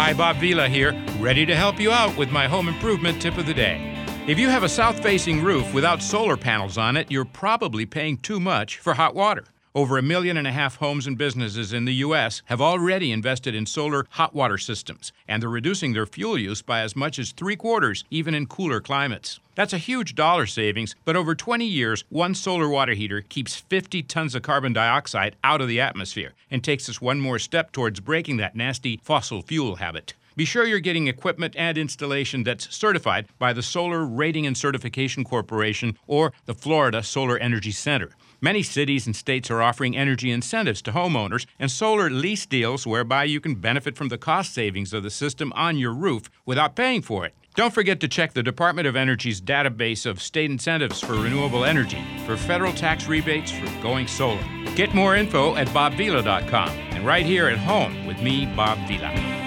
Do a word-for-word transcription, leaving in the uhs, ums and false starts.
Hi, Bob Vila here, ready to help you out with my home improvement tip of the day. If you have a south-facing roof without solar panels on it, you're probably paying too much for hot water. Over a million and a half homes and businesses in the U S have already invested in solar hot water systems, and they're reducing their fuel use by as much as three quarters, even in cooler climates. That's a huge dollar savings, but over twenty years, one solar water heater keeps fifty tons of carbon dioxide out of the atmosphere and takes us one more step towards breaking that nasty fossil fuel habit. Be sure you're getting equipment and installation that's certified by the Solar Rating and Certification Corporation or the Florida Solar Energy Center. Many cities and states are offering energy incentives to homeowners and solar lease deals whereby you can benefit from the cost savings of the system on your roof without paying for it. Don't forget to check the Department of Energy's database of state incentives for renewable energy for federal tax rebates for going solar. Get more info at bob vila dot com and right here at home with me, Bob Vila.